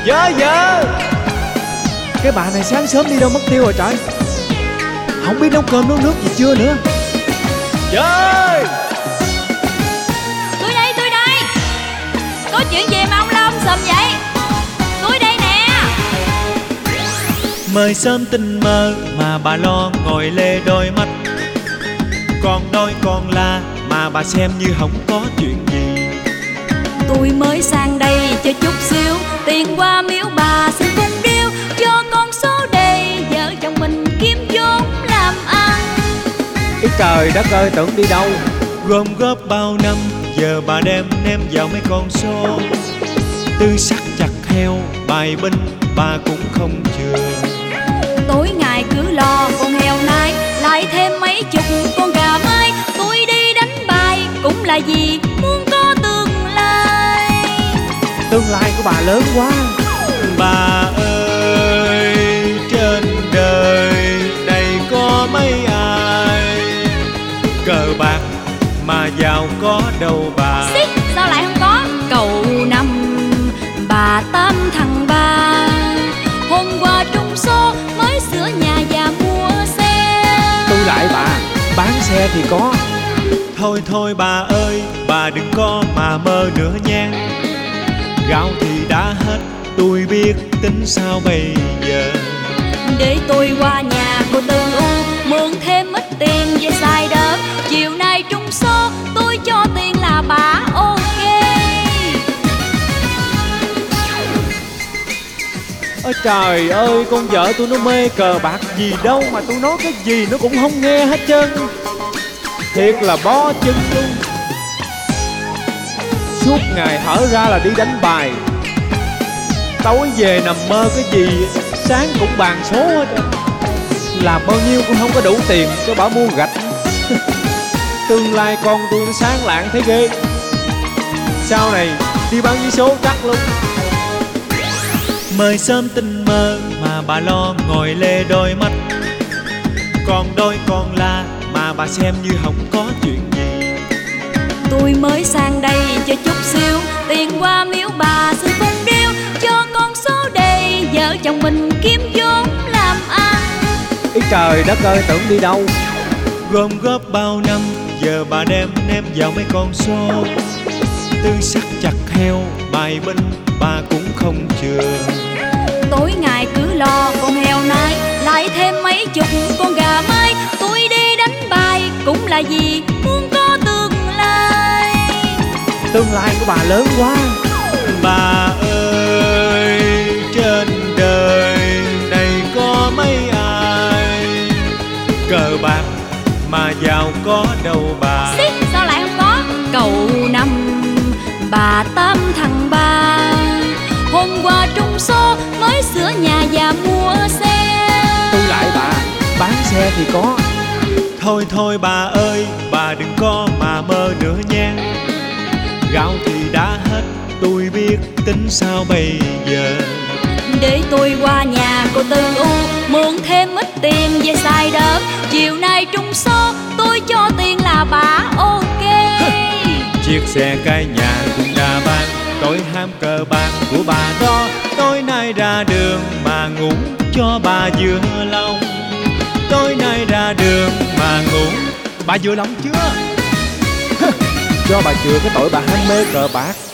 Vợ. Cái bà này sáng sớm đi đâu mất tiêu rồi trời. Không biết nấu cơm nấu nước gì chưa nữa. Vợ ơi. Tôi đây. Có chuyện gì mà ông lo ông sùm vậy? Tôi đây nè. Mời sớm tinh mơ mà bà lo ngồi lê đôi mắt. Còn đôi con la mà bà xem như không có chuyện gì. Tôi mới sang đây cho chút xíu tiền qua miếu bà xin cung điêu cho con số đây vợ chồng mình kiếm vốn làm ăn. Cái trời đất ơi, tưởng đi đâu. Gom góp bao năm giờ bà đem ném vào mấy con số. Tư sắc chặt heo bài binh bà cũng không chừa. Tối ngày cứ lo con heo nái lại thêm mấy chục con gà mái. Tôi đi đánh bài cũng là vì muốn có tương lai. Tương lai của bà lớn quá. Bà ơi, trên đời này có mấy ai cờ bạc mà giàu có đâu bà. Xích, sao lại không có? Cậu năm bà tám thằng ba. Hôm qua trúng số mới sửa nhà và mua xe. Tôi lại bà, bán xe thì có. Thôi bà ơi, bà đừng có mà mơ nữa nha. Gạo thì đã hết, tôi biết tính sao bây giờ. Để tôi qua nhà cô Tư U mượn thêm ít tiền về xài đỡ. Chiều nay trúng số tôi cho tiền là bà ok. Ôi trời ơi, con vợ tôi nó mê cờ bạc gì đâu mà tôi nói cái gì nó cũng không nghe hết trơn. Thiệt là bó chân luôn. Suốt ngày hở ra là đi đánh bài, tối về nằm mơ cái gì sáng cũng bàn số hết. Làm bao nhiêu cũng không có đủ tiền cho bà mua gạch. Tương lai con tôi nó sáng lạng thấy ghê. Sau này đi bán vé số chắc luôn. Mời sớm tinh mơ mà bà lo ngồi lê đôi mắt. Còn đôi con la mà bà xem như không có chuyện gì. Tôi mới sang đây cho chút xíu tiền qua miếu bà xin cung điêu cho con số đây vợ chồng mình kiếm vốn làm ăn. Ý trời đất ơi, tưởng đi đâu. Gom góp bao năm giờ bà đem ném vào mấy con số. Tư sắc chặt heo bài binh bà cũng không chừa. Tối ngày cứ lo con heo nái lại thêm mấy chục con gà mái. Tôi đi đánh bài cũng là vì muốn có tương lai. Tương lai của bà lớn quá. Bà ơi, trên đời này có mấy ai cờ bạc mà giàu có đâu bà. Xích, sao lại không có? Cậu năm bà tám thằng ba. Hôm qua trúng số mới sửa nhà và mua xe. Tôi lại bà, bán xe thì có. Thôi bà ơi, bà đừng có mà mơ nữa nha. Gạo thì đã hết, tôi biết tính sao bây giờ. Để tôi qua nhà cô Tư U mượn thêm ít tiền về xài đỡ. Chiều nay trúng số tôi cho tiền là bà ok. Chiếc xe cái nhà cũng đã bán, tôi ham cờ bạc của bà đó. Tối nay ra đường mà ngủ cho bà vừa lòng. Tối nay ra đường mà ngủ, bà vừa lòng chưa? Cho bà chừa cái tội bà ham mê cờ bạc.